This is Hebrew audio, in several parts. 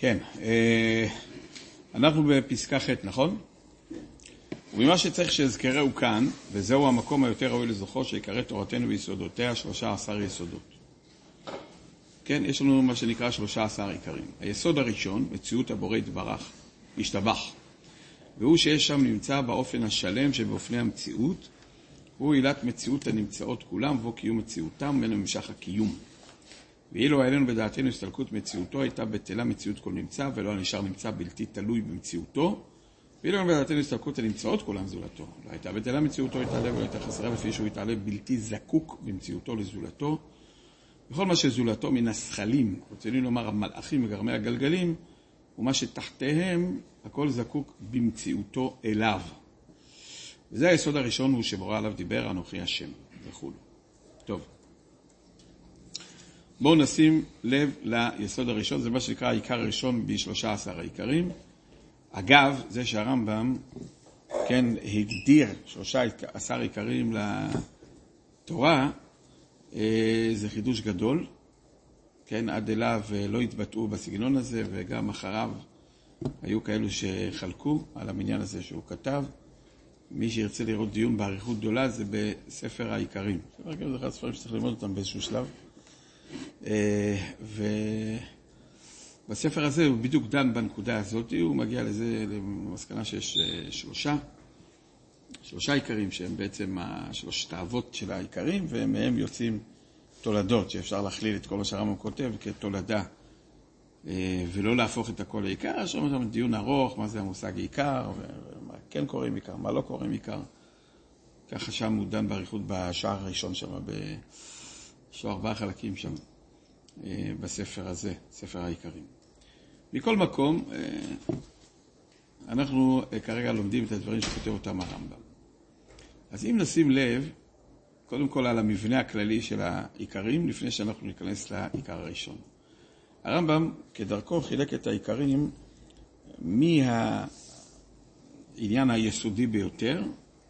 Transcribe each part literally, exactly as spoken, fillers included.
כן, אנחנו בפסקה ח', נכון? וממה שצריך שיזכרהו כאן, וזהו המקום היותר ראוי לזוכו, שיקרא תורתנו ביסודותיה שלושה עשר יסודות. כן, יש לנו מה שנקרא שלושה עשר עיקרים. היסוד הראשון, מציאות הבורא יתברך, ישתבח. והוא שיש שם נמצא באופן השלם שבאופני המציאות, הוא עילת מציאות הנמצאות כולם, והוא קיום מציאותם, ממנו ממשך הקיום. ואילו העלינו בדעתנו הסתלקות מציאותו, הייתה בטלה מציאות כל נמצא, ולא נשאר נמצא בלתי תלוי במציאותו. ואילו בדעתנו הסתלקות הנמצאות כולם זולתו. לא הייתה בטלה מציאותו, התעלה ולא הייתה חסרה, לפי שהוא התעלה בלתי זקוק במציאותו לזולתו. וכל מה שזולתו מן השכלים, רצינו לומר המלאכים וגרמי הגלגלים, ומה שתחתיהם, הכל זקוק במציאותו אליו. וזה היסוד הראשון, הוא שבורא עליו דיבר, אנוכי השם, וכו'. טוב. בואו נשים לב ליסוד הראשון, זה מה שנקרא העיקר הראשון ב-שלושה עשר העיקרים. אגב, זה שהרמב"ם, כן, הגדיר שלושה עשר עיקרים לתורה, זה חידוש גדול, כן, עד אליו לא התבטאו בסגנון הזה, וגם אחריו היו כאלו שחלקו על המניין הזה שהוא כתב. מי שירצה לראות דיון בעריכות גדולה, זה בספר העיקרים. זה אחד הספרים שצריך ללמוד אותם באיזשהו שלב. ובספר הזה הוא בדיוק דן בנקודה הזאת, הוא מגיע לזה, למסקנה שיש שלושה, שלושה עיקרים שהם בעצם שלושת האבות של העיקרים, ומהם יוצאים תולדות, שאפשר להכליל את כל מה שהרמב"ם כותב כתולדה, ולא להפוך את הכל לעיקר. יש שם דיון ארוך, מה זה המושג עיקר, ומה כן קוראים עיקר, מה לא קוראים עיקר. ככה שם הוא דן בעריכות בשער הראשון שם, יש לו ארבעה חלקים שם בספר הזה, ספר העיקרים. מכל מקום, אנחנו כרגע לומדים את הדברים שכותב אותם הרמב"ם. אז אם נשים לב, קודם כל על המבנה הכללי של העיקרים, לפני שאנחנו ניכנס לעיקר הראשון. הרמב"ם כדרכו חילק את העיקרים מהעניין היסודי ביותר,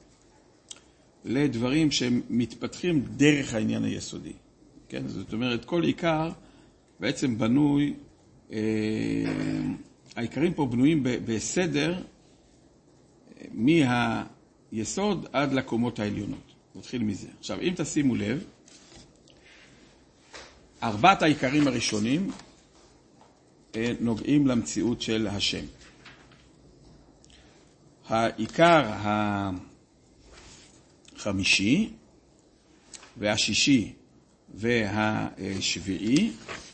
לדברים שמתפתחים דרך העניין היסודי. כן? זאת אומרת, כל עיקר בעצם בנוי, אה, העיקרים פה בנויים בסדר מהיסוד עד לקומות העליונות. נתחיל מזה. עכשיו, אם תשימו לב, ארבעת העיקרים הראשונים נוגעים למציאות של השם. העיקר החמישי והשישי והשביעי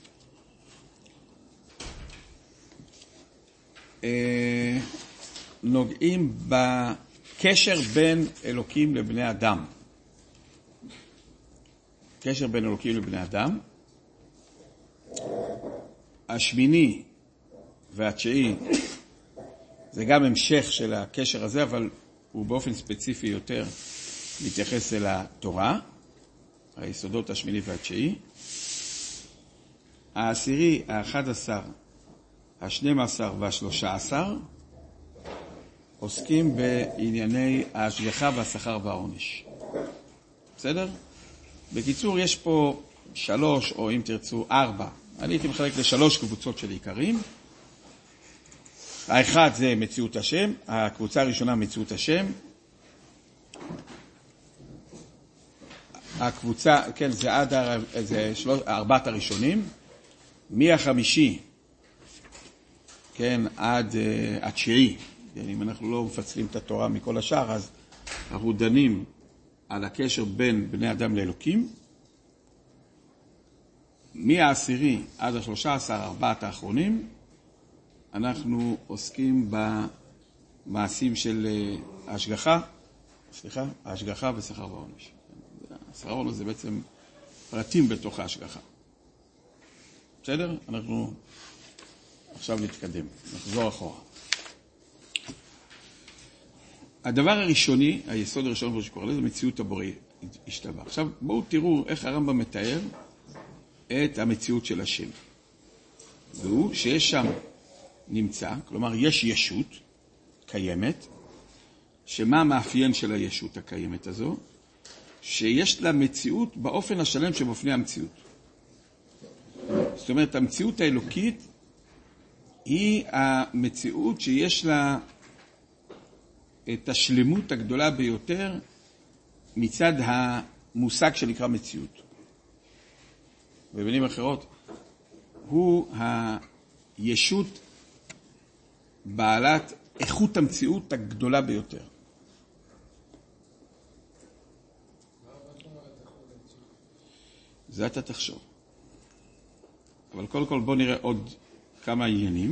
נוגעים בקשר בין אלוקים לבני אדם. קשר בין אלוקים לבני אדם. השמיני והתשיעי זה גם המשך של הקשר הזה, אבל הוא באופן ספציפי יותר מתייחס אל התורה, היסודות השמיני והתשיעי. העשירי, האחד עשר, השנים עשר והשלושה עשר עוסקים בענייני ההשגחה והשכר והעונש. בסדר? בקיצור, יש פה שלוש, או אם תרצו, ארבע. אני הייתי מחלק לשלוש קבוצות של עיקרים. האחד זה מציאות השם, הקבוצה הראשונה מציאות השם. הקבוצה, כן, זה עד זה שלוש, ארבעת הראשונים. מהחמישי, כן, עד התשיעי. כן, אם אנחנו לא מפצלים את התורה מכל השאר, אז אנחנו דנים על הקשר בין בני אדם לאלוקים. מהעשירי עד השלושה עשר, ארבעת האחרונים, אנחנו עוסקים במעשים של ההשגחה, סליחה, ההשגחה ושכר ועונש. השכר ועונש זה בעצם פרטים בתוך ההשגחה. בסדר? אנחנו עכשיו נתקדם, נחזור אחורה. הדבר הראשוני, היסוד הראשון כמו שקורא לזה, מציאות הבורא השתבח. עכשיו בואו תראו איך הרמב"ם מתאר את המציאות של השם. והוא שיש שם נמצא, כלומר יש ישות קיימת, שמה המאפיין של הישות הקיימת הזו? שיש לה מציאות באופן השלם שבאופני המציאות. זאת אומרת, המציאות האלוקית היא המציאות שיש לה את השלמות הגדולה ביותר מצד המושג שנקרא מציאות. במילים אחרות, הוא הישות בעלת איכות המציאות הגדולה ביותר. זה אתה תחשוב. אבל קודם כל בוא נראה עוד כמה עניינים.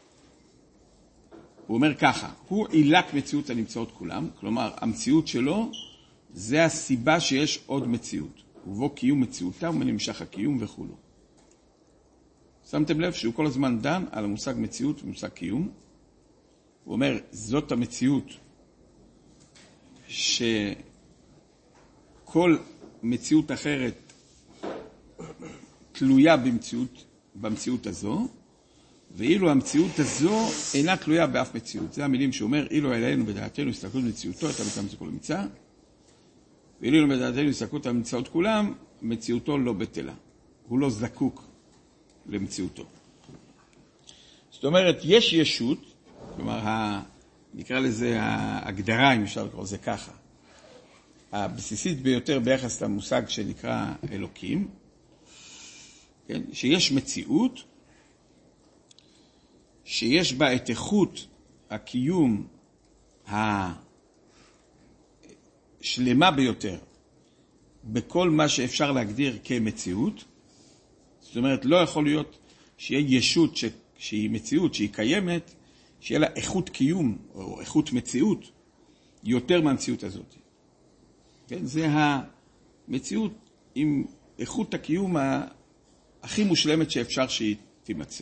הוא אומר ככה, הוא עילת מציאות הנמצאות כולם, כלומר המציאות שלו זה הסיבה שיש עוד מציאות, ובו קיום מציאותה ומנמשך הקיום וכו'. שמתם לב שהוא כל הזמן דן על המושג מציאות ומושג קיום. הוא אומר, זאת המציאות שכל מציאות אחרת תלויה במציאות, במציאות הזו, ואילו המציאות הזו אינה תלויה באף מציאות. זה המילים שאומר, אילו אלינו בדעתנו הסתכלות מציאותו, אתה מצא מצא כל המצא, ואילו בדעתנו הסתכלות המצאות כולם, מציאותו לא בטלה. הוא לא זקוק למציאותו. זאת אומרת, יש ישות, כלומר, ה, נקרא לזה ההגדרה, אם אפשר לקרוא זה ככה, הבסיסית ביותר ביחס למושג שנקרא אלוקים, כן? שיש מציאות, שיש בה את איכות הקיום השלמה ביותר בכל מה שאפשר להגדיר כמציאות. זאת אומרת, לא יכול להיות שיהיה ישות ש... שהיא מציאות, שהיא קיימת, שיהיה לה איכות קיום או איכות מציאות יותר מהמציאות הזאת. כן? זה המציאות עם איכות הקיום הכי מושלמת שאפשר שהיא תימצא.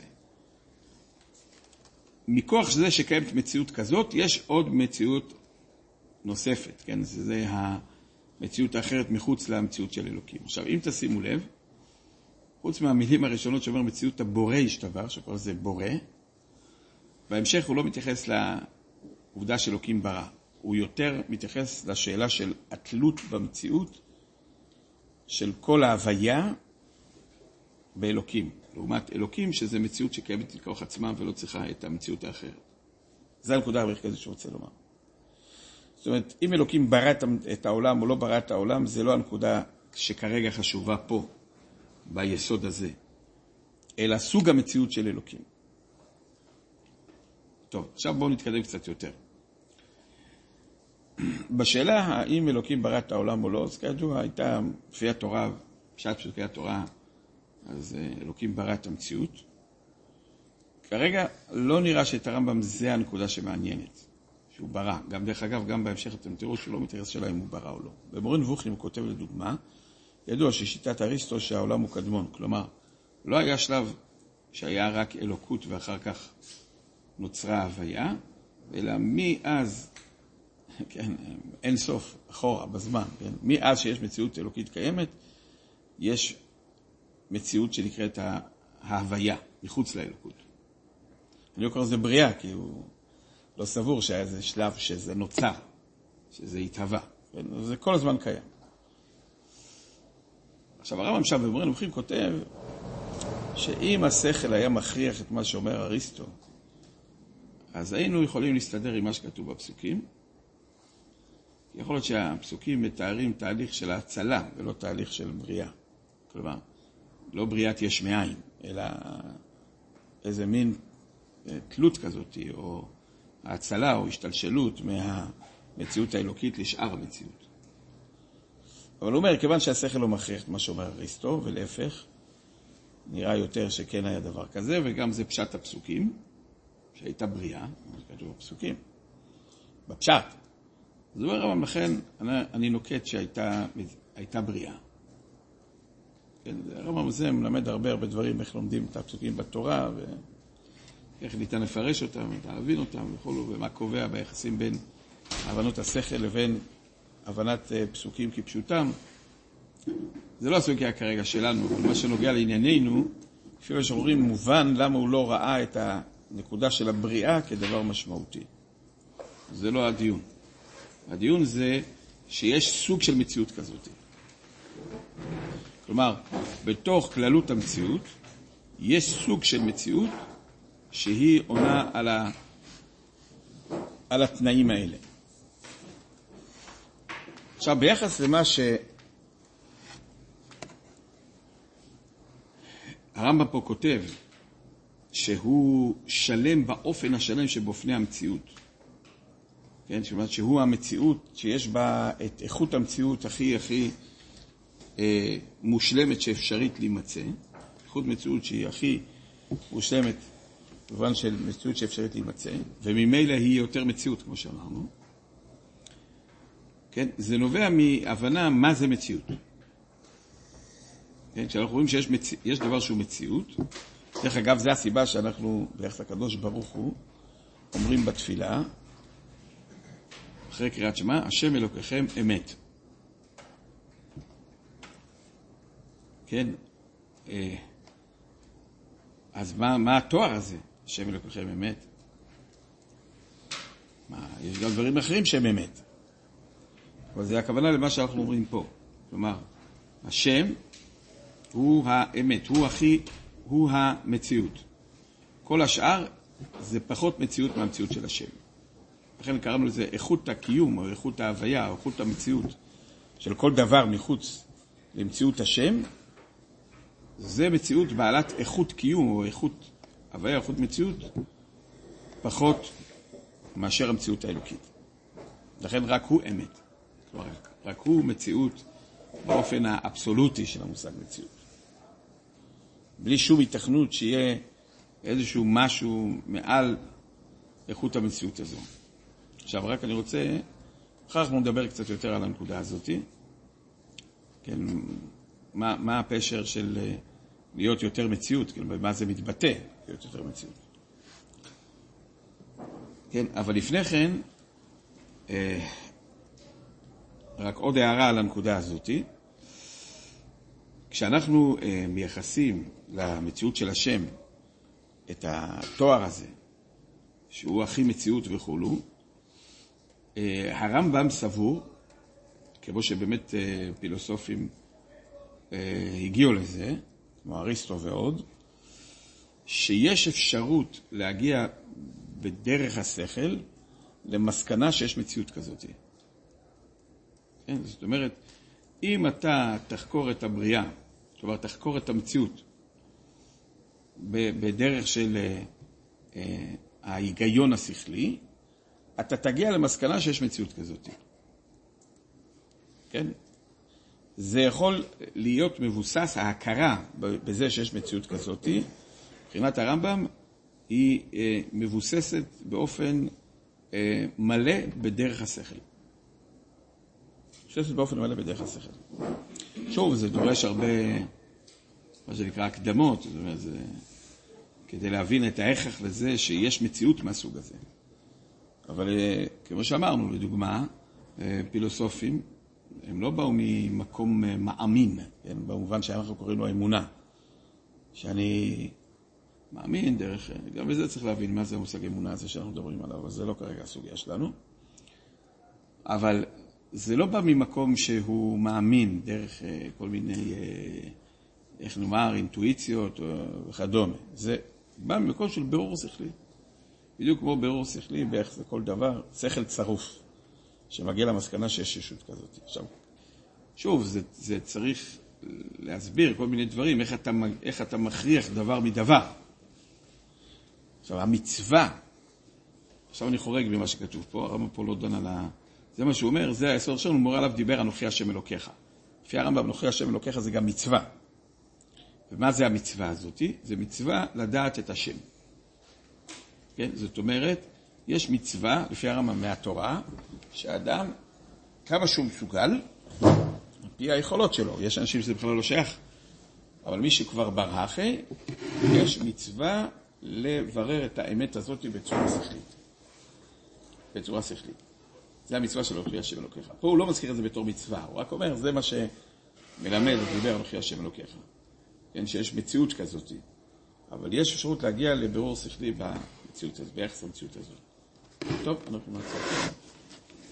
מכוח זה שקיימת מציאות כזאת, יש עוד מציאות נוספת, כן? זה המציאות האחרת מחוץ למציאות של אלוקים. עכשיו, אם תשימו לב, חוץ מהמילים הראשונות שאומר מציאות הבורא השתבר, שכל זה בורא, בהמשך הוא לא מתייחס לעובדה של אלוקים ברא. הוא יותר מתייחס לשאלה של התלות במציאות של כל ההוויה באלוקים. לעומת אלוקים, שזה מציאות שקיימת לכוח עצמה ולא צריכה את המציאות האחרת. זו הנקודה המרכזית שרוצה לומר. זאת אומרת, אם אלוקים ברא את העולם או לא ברא את העולם, זה לא הנקודה שכרגע חשובה פה, ביסוד הזה, אלא סוג המציאות של אלוקים. טוב, עכשיו בואו נתקדם קצת יותר. בשאלה האם אלוקים ברא את העולם או לא, אז כידוע הייתה לפי התורה, פשט פסוקי התורה, אז אלוקים ברא את המציאות. כרגע לא נראה שאת הרמב"ם זה הנקודה שמעניינת, שהוא ברא. גם דרך אגב, גם בהמשך אתם תראו שהוא לא מתייחס שאלה אם הוא ברא או לא. במורה נבוכים הוא כותב לדוגמה, ידוע ששיטת אריסטו שהעולם הוא קדמון. כלומר, לא היה שלב שהיה רק אלוקות ואחר כך נוצרה ההוויה, אלא מאז, כן, אין סוף, אחורה, בזמן, כן? מאז שיש מציאות אלוקית קיימת, יש מציאות שנקראת ההוויה, מחוץ לאלוקות. אני לא קורא לזה בריאה, כי הוא לא סבור שהיה איזה שלב שזה נוצר, שזה התהווה. כן? זה כל הזמן קיים. עכשיו, הרמב"ם שם במורה נבוכים כותב שאם השכל היה מכריח את מה שאומר אריסטו, אז היינו יכולים להסתדר עם מה שכתוב בפסוקים. יכול להיות שהפסוקים מתארים תהליך של ההצלה ולא תהליך של בריאה. כלומר, לא בריאת יש מאין, אלא איזה מין תלות כזאת, או ההצלה או השתלשלות מהמציאות האלוקית לשאר המציאות. אבל הוא אומר, כיוון שהשכל לא מכריח את מה שאומר אריסטו, ולהפך, נראה יותר שכן היה דבר כזה, וגם זה פשט הפסוקים, שהייתה בריאה, זה כתוב בפסוקים, בפשט. אז הוא אומר, אבל לכן אני, אני נוקט שהייתה הייתה בריאה. כן, הרמב"ם הזה מלמד הרבה הרבה דברים, איך לומדים את הפסוקים בתורה, ואיך ניתן לפרש אותם, להבין אותם וכו', ומה קובע ביחסים בין הבנות השכל לבין הבנת פסוקים כפשוטם. זה לא הסוגיה כרגע שלנו, אבל מה שנוגע לענייננו, כפי שאומרים, מובן למה הוא לא ראה את הנקודה של הבריאה כדבר משמעותי. זה לא הדיון. הדיון זה שיש סוג של מציאות כזאת. כלומר, בתוך כללות המציאות, יש סוג של מציאות שהיא עונה על, ה... על התנאים האלה. עכשיו, ביחס למה ש... הרמב"ם פה כותב שהוא שלם באופן השלם שבאופני המציאות. כן, זאת אומרת שהוא המציאות שיש בה את איכות המציאות הכי הכי אה, מושלמת שאפשרית להימצא. איכות מציאות שהיא הכי מושלמת במובן של מציאות שאפשרית להימצא, וממילא היא יותר מציאות, כמו שאמרנו. כן, זה נובע מהבנה מה זה מציאות. כן, כשאנחנו רואים שיש מציא, יש דבר שהוא מציאות, דרך אגב, זה הסיבה שאנחנו, ביחס לקדוש ברוך הוא, אומרים בתפילה, אחרי קריאת שמע, השם אלוקיכם אמת. כן, אז מה, מה התואר הזה, השם אלוקיכם אמת? מה, יש גם דברים אחרים שהם אמת. אבל זה הכוונה למה שאנחנו אומרים פה. כלומר, השם הוא האמת, הוא הכי, הוא המציאות. כל השאר זה פחות מציאות מהמציאות של השם. לכן קראנו לזה איכות הקיום, או איכות ההוויה, או איכות המציאות של כל דבר מחוץ למציאות השם. זה מציאות בעלת איכות קיום, או איכות הוויה, איכות מציאות, פחות מאשר המציאות האלוקית. לכן רק הוא אמת. כלומר, רק הוא מציאות באופן האבסולוטי של המושג מציאות. בלי שום התכנות שיהיה איזשהו משהו מעל איכות המציאות הזו. עכשיו, רק אני רוצה, אחר אנחנו נדבר קצת יותר על הנקודה הזאת. כן, מה, מה הפשר של להיות יותר מציאות, כן, במה זה מתבטא, להיות יותר מציאות. כן, אבל לפני כן, אה, רק עוד הערה על הנקודה הזאת. כשאנחנו אה, מייחסים למציאות של השם את התואר הזה, שהוא הכי מציאות וכולו, אה, הרמב"ם סבור, כמו שבאמת אה, פילוסופים אה, הגיעו לזה, כמו אריסטו ועוד, שיש אפשרות להגיע בדרך השכל למסקנה שיש מציאות כזאת. כן? זאת אומרת, אם אתה תחקור את הבריאה, כלומר תחקור את המציאות בדרך של אה, ההיגיון השכלי, אתה תגיע למסקנה שיש מציאות כזאת. כן? זה יכול להיות מבוסס, ההכרה בזה שיש מציאות כזאת, מבחינת הרמב"ם, היא אה, מבוססת באופן אה, מלא בדרך השכל. מבוססת באופן מלא בדרך השכל. שוב, זה דורש הרבה, מה שנקרא, הקדמות, זאת אומרת, זה, כדי להבין את ההכרח לזה שיש מציאות מהסוג הזה. אבל כמו שאמרנו, לדוגמה, פילוסופים, הם לא באו ממקום מאמין, כן? במובן שאנחנו קוראים לו אמונה. שאני מאמין דרך, גם בזה צריך להבין מה זה המושג אמונה הזה שאנחנו מדברים עליו, אבל זה לא כרגע הסוגיה שלנו. אבל זה לא בא ממקום שהוא מאמין דרך כל מיני, איך נאמר, אינטואיציות וכדומה. זה בא ממקום של בירור שכלי. בדיוק כמו בירור שכלי, באיך זה כל דבר, שכל צרוף, שמגיע למסקנה שיש ישות כזאת. עכשיו, שוב, זה, זה צריך להסביר כל מיני דברים, איך אתה, איך אתה מכריח דבר מדבר. עכשיו, המצווה, עכשיו אני חורג במה שכתוב פה, הרמב"ם פה לא דן על ה... זה מה שהוא אומר, זה היסוד שלנו, מורה עליו דיבר, אנוכי השם אלוקיך. לפי הרמב"ם, אנוכי השם אלוקיך זה גם מצווה. ומה זה המצווה הזאת? זה מצווה לדעת את השם. כן? זאת אומרת, יש מצווה, לפי הרמב"ם מהתורה, שהאדם, כמה שהוא מסוגל, על פי היכולות שלו, יש אנשים שזה בכלל לא שייך, אבל מי שכבר ברחי, יש מצווה לברר את האמת הזאת בצורה שכלית. בצורה שכלית. זה המצווה של אנוכי השם אלוקיך. פה הוא לא מזכיר את זה בתור מצווה, הוא רק אומר, זה מה שמלמד ודיבר אנוכי השם אלוקיך. כן, שיש מציאות כזאת. אבל יש אפשרות להגיע לבירור שכלי במציאות הזאת, ביחס למציאות הזאת. טוב, אנחנו נעצור.